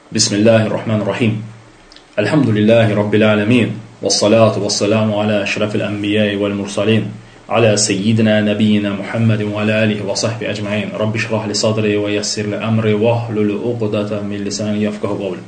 Bismillahirrahmanirrahim. Elhamdülillahi Rabbil alemin. Vessalatu vesselamu ala eşrefil enbiyai vel mursalin. Ala seyyidina nebiyyina Muhammedin ve ala alihi ve sahbihi ecmain. Rabbi şrah li sadri ve yessir li emri ve ahlul uqdatan min lisani yafqahu qawli.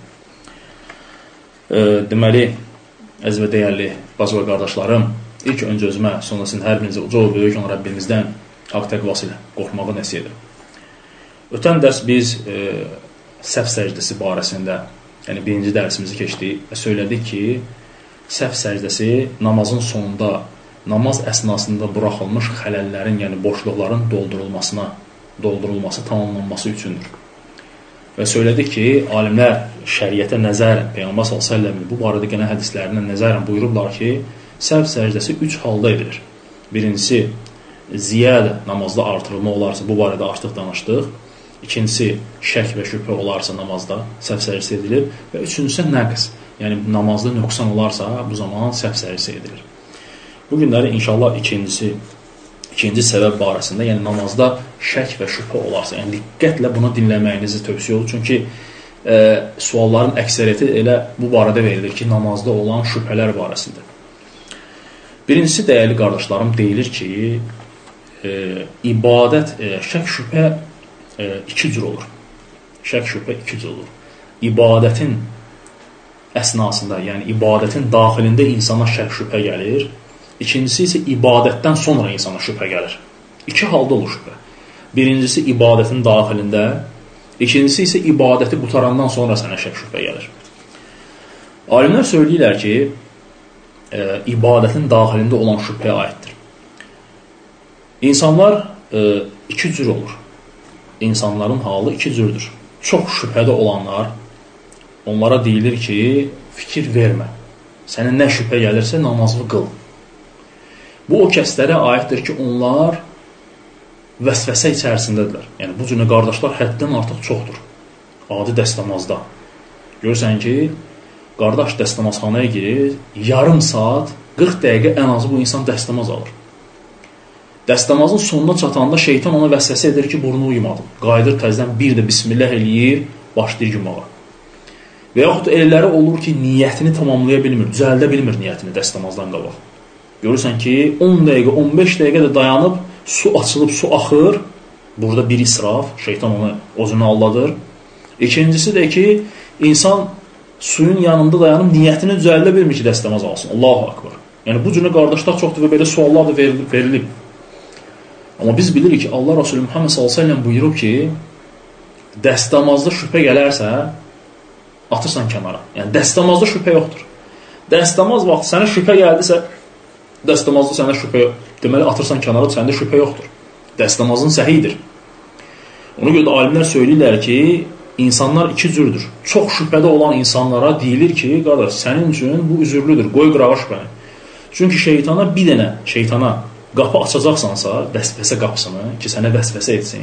Deməli, əziz və dəyərli bacı və qardaşlarım, ilk öncə özümə, sonrasında hər birinizə uca və böyük olan Rəbbimizdən haqq təqvası ilə qorxmağı nəsihət edirəm. Ötən dərs biz səhv səcdəsi barəsində, yəni birinci dərsimizi keçdik və söylədik ki, səhv səcdəsi namazın sonunda, namaz əsnasında buraxılmış xələllərin, yəni boşluqların doldurulması, tamamlanması üçündür. Və söylədik ki, alimlər şəriətə nəzərən, Peyğəmbər s.ə.v bu barədə gələn hədislərindən nəzərən buyurublar ki, səhv səcdəsi 3 halda edilir. Birincisi, ziyadə namazda artırılma olarsa, bu barədə artıq danışdıq. İkincisi, şək və şübhə olarsa namazda səhv səcdəsi edilir. Və üçüncüsü, nəqs, yəni namazda nöqsan olarsa, bu zaman səhv səcdəsi edilir. Bu günləri inşallah ikinci səbəb barəsində, yəni namazda şək və şübhə olarsa, yəni diqqətlə bunu dinləməyinizi tövsiyə olur. Çünki sualların əksəriyyəti elə bu barədə verilir ki, namazda olan şübhələr barəsində. Birincisi, dəyərli qardaşlarım, deyilir ki, ibadət, şək şübhə iki cür olur. Şək şübhə iki cür olur. İbadətin əsnasında, yəni ibadətin daxilində insana şək şübhə gəlir. İkincisi isə ibadətdən sonra insana şübhə gəlir. İki halda olur şübhə. Birincisi ibadətin daxilində, ikincisi isə ibadəti qutarandan sonra sənə şək şübhə gəlir. Alimlər söyləyirlər ki, ibadətin daxilində olan şübhəyə aiddir. İnsanlar iki cür olur. İnsanların halı iki cürdür. Çox şübhədə olanlar, onlara deyilir ki, fikir vermə. Sənə nə şübhə gəlirsə, namazını qıl. Bu, o kəslərə aiddir ki, onlar vəsvəsə içərisindədirlər. Yəni, bu cürə qardaşlar həddən artıq çoxdur. Adi dəstəmazda. Görürsən ki, qardaş dəstəmazxanaya girir, yarım saat, 40 dəqiqə ən azı bu insan dəstəmaz alır. Dəstəmazın sonuna çatanda şeytan ona vəsvəsə edir ki, burnu uyumadı. Qayıdır təzdən bir də bismillah eləyir, başlayır yumağa. Və yaxud elələri olur ki, niyyətini tamamlaya bilmir, düzəldə bilmir niyyətini dəstəmazdan qabaq. Görürsən ki, 10 dəqiqə, 15 dəqiqə də dayanıb, su açılıb, su axır. Burada bir israf, şeytan onu özünü alladır. İkincisi də ki, insan suyun yanında dayanıb, niyyətini düzəldə bilmir ki, dəstəmaz alsın. Allahu akbar. Yəni, bu cürə qardaşlar çoxdur və belə suallar da verilib. Amma biz bilirik ki, Allah Resulü Muhammed s.ə.v buyurub ki, dəstəmazda şübhə gələrsə, atırsan kənara. Yəni, dəstəmazda şübhə yoxdur. Dəstəmaz vaxt sənə şübhə gəldisə, dəstəmazda sənə şübhə yoxdur. Deməli, atırsan kənara, səndə şübhə yoxdur. Dəstəmazın səhidir. Ona görə də alimlər söyləyirlər ki, insanlar iki cürdür. Çox şübhədə olan insanlara deyilir ki, qardaş, sənin üçün bu üzürlüdür, qoy qırağa şübhəni. Çünki şeytana qapı açacaqsansa, vəsvəsə qapısını, ki, sənə vəsvəsə etsin,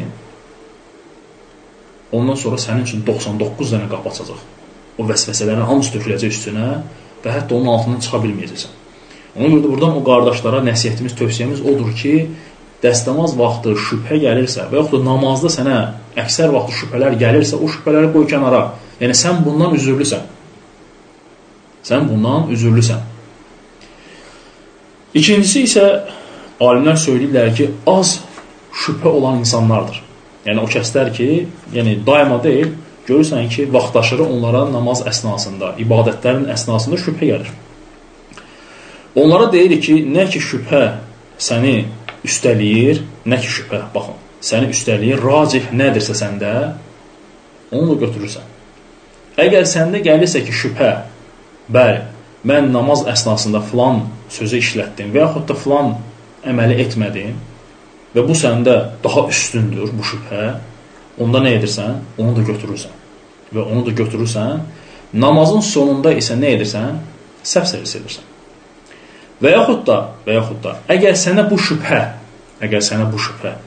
ondan sonra sənin üçün 99 dənə qapı açacaq. O vəsvəsələrin hamısı töküləcək üstünə və hətta onun altından çıxa bilməyəcəksən. Ona görə də buradan o qardaşlara nəsiyyətimiz, tövsiyəmiz odur ki, dəstəmaz vaxtı şübhə gəlirsə və yaxud da namazda sənə əksər vaxtı şübhələr gəlirsə, o şübhələri qoy kənara. Yəni, sən bundan üzürlüsən. İkincisi isə alimlər söyləyirlər ki, az şübhə olan insanlardır. Yəni, o kəslər ki, yəni, daima deyil, görürsən ki, vaxtaşırı onlara namaz əsnasında, ibadətlərin əsnasında şübhə gəlir. Onlara deyirik ki, nə ki şübhə səni üstəliyir, nə ki şübhə, baxın, səni üstəliyir, racih nədirsə səndə, onu da götürürsən. Əgər səndə gəlirsə ki, şübhə, bəli, mən namaz əsnasında filan sözü işlətdim və yaxud da filan əməli etmədim və bu səndə daha üstündür, bu şübhə, onda nə edirsən? Onu da götürürsən. Və onu da götürürsən, namazın sonunda isə nə edirsən? Səhv səcdəsi edirsən. Və yaxud da, əgər sənə bu şübhə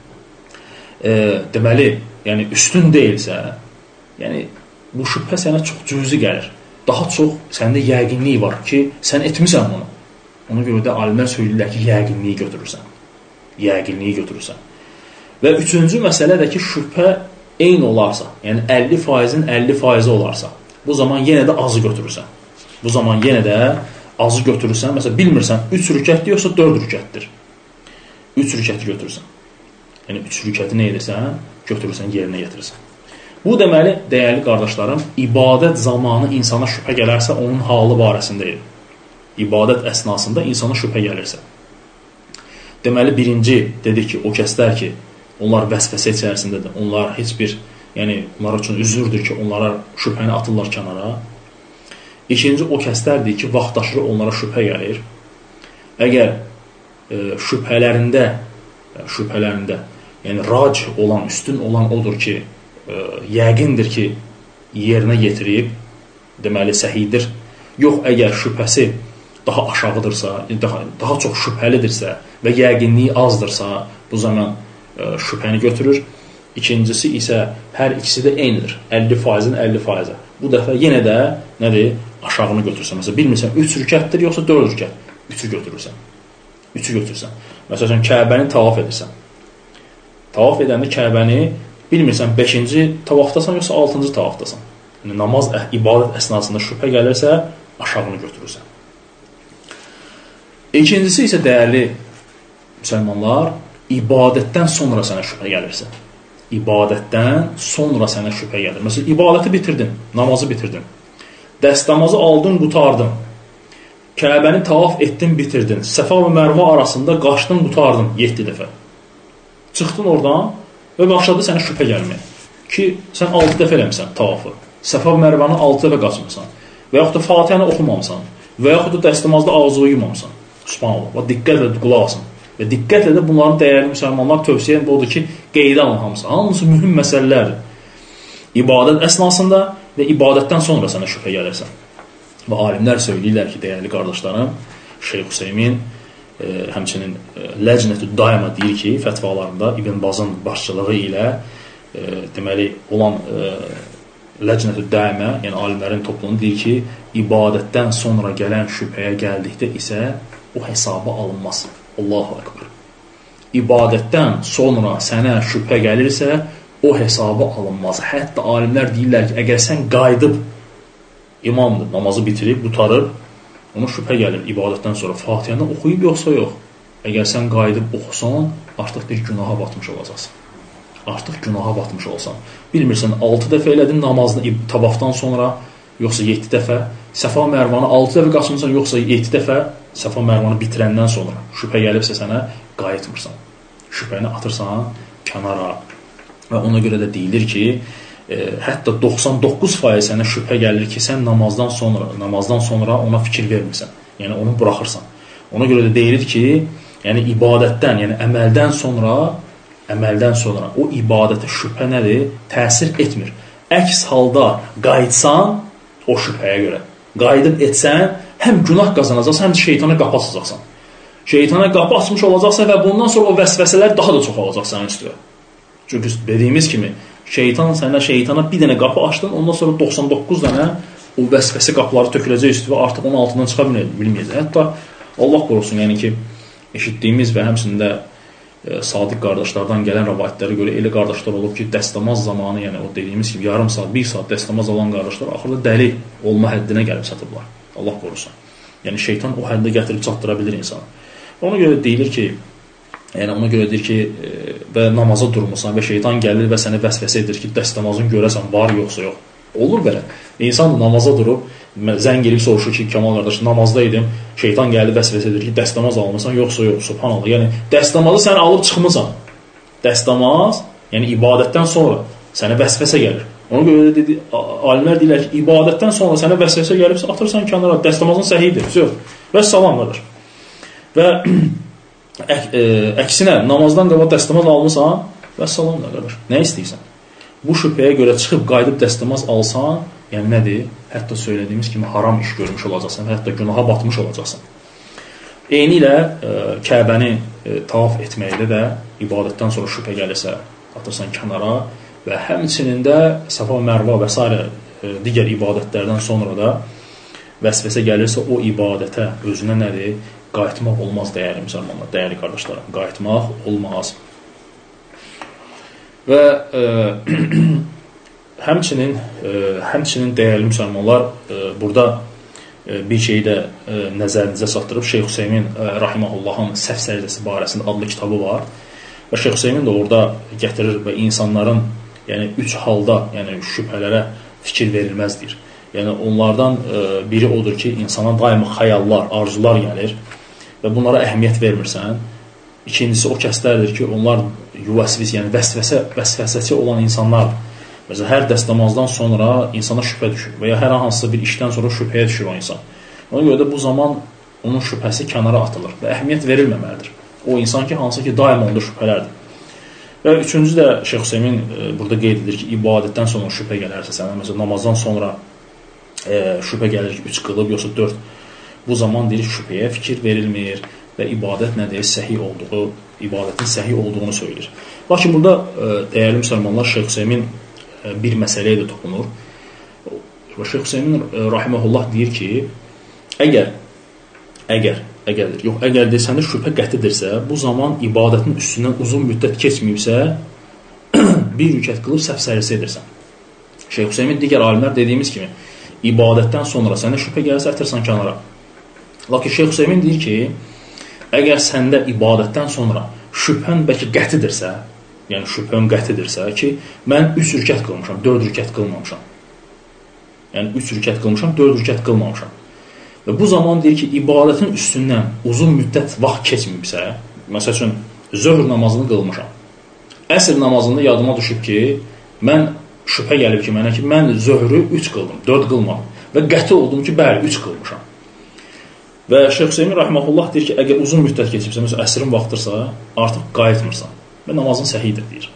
deməli, yəni üstün deyilsə, yəni bu şübhə sənə çox cüzi gəlir. Daha çox səndə yəqinlik var ki, sən etmirsən bunu. Ona görə də alimlər söyləyirlər ki, yəqinliyi götürürsən. Və üçüncü məsələ də ki, şübhə eyni olarsa, yəni 50%-in 50% olarsa, bu zaman yenə də azı götürürsən. Bu zaman yenə də azı götürürsən. Məsələn, bilmirsən 3 rükətdir yoxsa 4 rükətdir. 3 rükəti götürürsən. Yəni 3 rükəti nə edirsən? Götürürsən, yerinə yetirirsən. Bu deməli, dəyərli qardaşlarım, ibadət zamanı insana şübhə gələrsə, onun halı barəsindəyir. İbadət əsnasında insana şübhə gəlirsə. Deməli, birinci dedik ki, o kəslər ki, onlar vəsvəsə içərisindədir. Onlar heç bir, yəni onlar üçün üzürdür ki, onlara şübhəni atırlar kənara. İkinci, o kəslərdir ki, vaxtaşırı onlara şübhə gəlir. Əgər şübhələrində, yəni rac olan, üstün olan odur ki, yəqindir ki, yerinə yetirib, deməli, səhidir. Yox, əgər şübhəsi daha aşağıdırsa, daha çox şübhəlidirsə və yəqinliyi azdırsa, bu zaman şübhəni götürür. İkincisi isə hər ikisi də eynidir. 50%-in 50%. Bu dəfə yenə də nədir? Aşağını götürürsən. Məsələn, bilmirsən 3 rükətdir yoxsa 4 rükət. 3-ü götürürsən. 3-ü götürürsən. Məsələn, Kəbəni tavaf edirsən. Tavaf edəndə Kəbəni bilmirsən 5-ci tavafdasan yoxsa 6-cı tavafdasan. Yəni, namaz, ibadət əsnasında şübhə gəlirsə, aşağını götürürsən. İkincisi isə dəyərli müsəlmanlar, ibadətdən sonra sənə şübhə gəlirsə. İbadətdən sonra sənə şübhə gəlir. Məsələn, ibadəti bitirdin, namazı bitirdin. Dəstəmazı aldın, qutardın. Kəbəni tavaf etdin, bitirdin. Səfa və Mərvə arasında qaçdın, qutardın 7 dəfə. Çıxdın oradan və başladı sənə şübhə gəlməyə. Ki, sən 6 dəfə eləmişsən tavafı. Səfa və Mərvəni 6 dəfə qaçmısan. Və yaxud da Fatihəni oxumamısan. Və yaxud da dəstəmazda ağzı yumamısan. Subhanallah. Diqqətlə qulaq asın. Və diqqətlə də bunların dəyərli müsəlmanlar tövsiyə odur ki, qeydə alın hamısı. Hamısı mühüm məsələlərdir. İbadət əsnasında və ibadətdən sonra sənə şübhə gəlirsən. Və alimlər söyləyirlər ki, dəyərli qardaşlarım, Şeyx Hüseymin həmçinin Ləcnətü Daima deyir ki, fətvalarında İbn Bazın başçılığı ilə deməli olan Ləcnətü Daima, yəni alimlərin toplumu deyir ki, ibadətdən sonra gələn şübhəyə gəldikdə isə o hesaba alınmaz. Allahu Ekber. İbadətdən sonra sənə şübhə gəlirsə, o hesaba alınmaz. Hətta alimlər deyirlər ki, əgər sən qayıdıb, imamdır, namazı bitirib, qutarıb, ona şübhə gəlir ibadətdən sonra. Fatihəni oxuyub yoxsa yox. Əgər sən qayıdıb oxusan, artıq bir günaha batmış olacaqsan. Artıq günaha batmış olsan. Bilmirsən, 6 dəfə elədin namazını tavafdan sonra, yoxsa 7 dəfə. Səfa Mərvanı 6 dəfə qaçmırsan, yoxsa 7 dəfə. Səfa Mərvanı bitirəndən sonra şübhə gəlibsə sənə, qayıtmırsan. Şübhəni atırsan kənara. Və ona görə də deyilir ki, hətta 99% sənə şübhə gəlir ki, sən namazdan sonra ona fikir vermirsən. Yəni, onu buraxırsan. Ona görə də deyilir ki, yəni ibadətdən, yəni əməldən sonra o ibadətə şübhə nədir? Təsir etmir. Əks halda qayıtsan o şübhəyə görə. Qayıdıb etsən, həm günah qazanacaqsan, həm də şeytana qapı açacaqsan. Şeytana qapı açmış olacaqsan və bundan sonra o vəsvəsələr daha da çoxalacaq sənin üstüyə. Çünki dediyimiz kimi, şeytana bir dənə qapı açdın, ondan sonra 99 dənə o vəsvəsə qapıları töküləcək üstüyə, artıq onun altından çıxa bilməyəcək. Hətta Allah qorusun, yəni ki, eşitdiyimiz və həmçində sadiq qardaşlardan gələn rəvayətlərə görə elə qardaşlar olub ki, dəstəmaz zamanı, yəni o dediyimiz kimi yarım saat, 1 saat dəstəmaz alan qardaşlar axırda dəli olma həddinə gəlib satıblar. Allah qorusun. Yəni şeytan o həddə gətirib çatdıra bilir insanı. Ona görə deyilir ki, və namaza durmusan və şeytan gəlir və səni vəsvəsə edir ki, dəstəmazın görəsən var yoxsa yox. Olur belə. İnsan namaza durub, zəng gelib soruşur ki, Kamal qardaş, namazda idim, şeytan gəldi vəsvəsə edir ki, dəstəmaz almısan yoxsa yox, subhanallah. Yəni, dəstəmazı sən alıb çıxmısan. Dəstəmaz, yəni ibadətdən sonra sənə vəsvəsə gəlir. Ona görə də alimlər deyirlər ki, ibadətdən sonra sənə vəsvəsə gəlibsə, atırsan kənara, dəstəmazın səhidir, və salam qardaş. Və əksinə, namazdan qabaq dəstəmaz almısan, və salam qardaş. Nə istəyirsən? Bu şübhəyə görə çıxıb qayıdıb dəstəmaz alsan, yəni nədir? Hətta söylədiyimiz kimi haram iş görmüş olacaqsan, hətta günaha batmış olacaqsan. Eyni ilə Kəbəni tavaf etməkdə də ibadətdən sonra şübhə gəlirsə, atırsan kənara və həmçinin də Səfa Mərva və s. digər ibadətlərdən sonra da vəsvəsə gəlirsə, o ibadətə özünə nədir? Qayıtmaq olmaz, dəyərli müsəlmanlar, dəyərli qardaşlarım, qayıtmaq olmaz. Və həmçinin dəyərli müsəlmanlar burada bir şeyi də nəzərinizə çatdırıb, Şeyx Hüseymin rahimehullahın Səhv səcdəsi barəsində adlı kitabı var. Və Şeyx Hüseymin də orada gətirir və insanların yəni 3 halda yəni şübhələrə fikir verilməzdir. Yəni onlardan biri odur ki, insana daima xəyallar, arzular gəlir və bunlara əhəmiyyət vermirsən. İkincisi o kəslərdir ki, onlar yuvəsvis, yəni vəsvəsəçi olan insanlardır. Məsələn, hər dəst namazdan sonra insana şübhə düşür və ya hər hansısa bir işdən sonra şübhəyə düşür o insan. Ona görə də bu zaman onun şübhəsi kənara atılır və əhəmiyyət verilməməlidir. O insan ki, hansı ki, daima onda şübhələrdir. Və üçüncü də Şeyx Hüseymin burada qeyd edir ki, ibadətdən sonra şübhə gələrsə sənə, məsələn, namazdan sonra şübhə gəlir ki, 3 qılıb, yoxsa 4. Bu zaman deyir, şübhəyə fikir verilmir və ibadət nədir? İbadətin səhih olduğunu söyləyir. Lakin burada dəyərli müsəlmanlar Şeyx Hüseymin bir məsələyə də toxunur. Şeyx Hüseymin rahimehullah deyir ki, əgər desəndə şübhə qətidirsə, bu zaman ibadətin üstündən uzun müddət keçməyibsə, bir rükət qılıb səhv səcdəsi edirsən. Şeyx Hüseymin digər alimlər dediyimiz kimi, ibadətdən sonra sənə şübhə gəlirsə, ətirsən kənara. Lakin Şeyx Hüseymin deyir ki, əgər səndə ibadətdən sonra şübhən bəlkə qətidirsə, yəni şübhəm qətidirsə ki, mən 3 rükət qılmışam, 4 rükət qılmamışam. Yəni 3 rükət qılmışam, 4 rükət qılmamışam. Və bu zaman deyir ki, ibadətin üstündən uzun müddət vaxt keçməyibsə, məsəl üçün, zöhr namazını qılmışam. Əsr namazında yadıma düşüb ki, mən şübhə gəlib ki, mənə ki, mən zöhrü 3 qıldım, 4 qılmadım. Və qəti oldum ki, bəli, 3 qılmışam. Və Şeyx Hüseymin rahimehullah deyir ki, əgər uzun müddət keçibsə, məsələn, əsrin vaxtdırsa, artıq qayıtmırsan və namazın səhidir, deyir.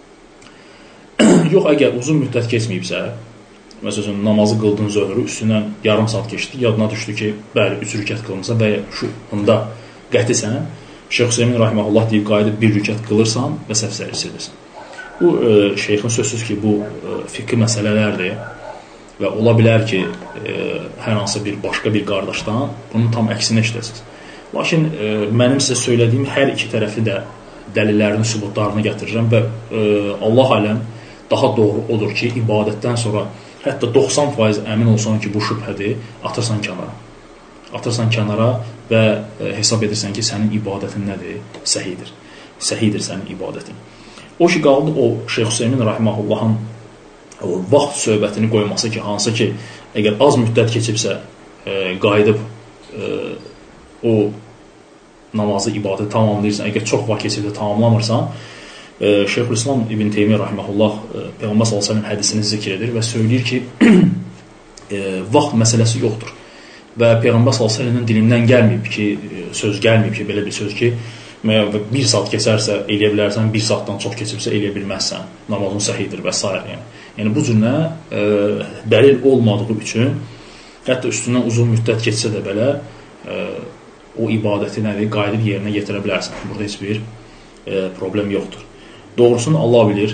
Yox, əgər uzun müddət keçməyibsə, məsələn, namazı qıldın zöhrü, üstündən yarım saat keçdi, yadına düşdü ki, bəli, 3 rükət qılmışsan və ya şunda qətisən, Şeyx Hüseymin rahimehullah deyib, qayıdıb 1 rükət qılırsan və səhv səcdəsi edirsən. Bu, şeyxin sözsüz ki, bu fiqhi məsələlərdir və ola bilər ki, hər hansı bir başqa bir qardaşdan bunun tam əksinə işləsiniz. Lakin mənim sizə söylədiyim hər iki tərəfi də dəlillərini, sübutlarını gətirirəm və Allah aləm daha doğru odur ki, ibadətdən sonra hətta 90% əmin olsan ki, bu şübhədir, atırsan kənara. Atırsan kənara və hesab edirsən ki, sənin ibadətin nədir? Səhidir. Səhidir sənin ibadətin. O ki, qaldı o Şeyx Hüseymin rahimehullahın o vaxt söhbətini qoyması ki, hansı ki, əgər az müddət keçibsə, qayıdıb o namazı, ibadət tamamlayırsan, əgər çox vaxt keçibsə tamamlamırsan, Şeyxülislam İbn Teymiyyə rahimehullah Peyğəmbər sallallahu əleyhi və səlləm hədisini zikr edir və söyləyir ki, vaxt məsələsi yoxdur. Və Peyğəmbər sallallahu əleyhi və səlləmin dilindən gəlməyib ki, söz gəlməyib ki, belə bir söz ki, 1 saat keçərsə eləyə bilərsən, 1 saatdan çox keçibsə eləyə bilməzsən, namazın səhidir və s. Yəni bu cürlə dəlil olmadığı üçün, hətta üstündən uzun müddət keçsə də belə, o ibadəti nədir, qayıdıb yerinə yetirə bilərsən. Burada heç bir problem yoxdur. Doğrusunu Allah bilir.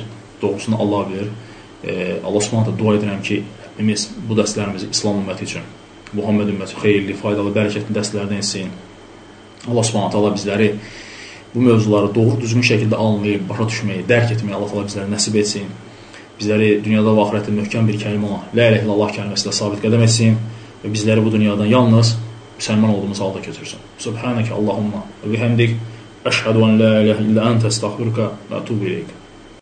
Allah Subhanahu dua edirəm ki, biz bu dərslərimizi İslam ümməti üçün, Muhammed ümməti xeyirli, faydalı, bərəkətli dərslərdən etsin. Allah Subhanahu bizləri bu mövzuları doğru düzgün şəkildə anlayıb, başa düşməyi, dərk etməyi Allah bizləri nəsib etsin. Bizləri dünyada və axirətdə möhkəm bir kəlimə olan La ilahe illallah kəlməsi ilə sabit qədəm etsin və bizləri bu dünyadan yalnız müsəlman olduğumuz halda götürsün. Subhaneke Allahumma və bihamdik əşhədu an la ilahe illa ente estağfiruka və etûbü ileyk.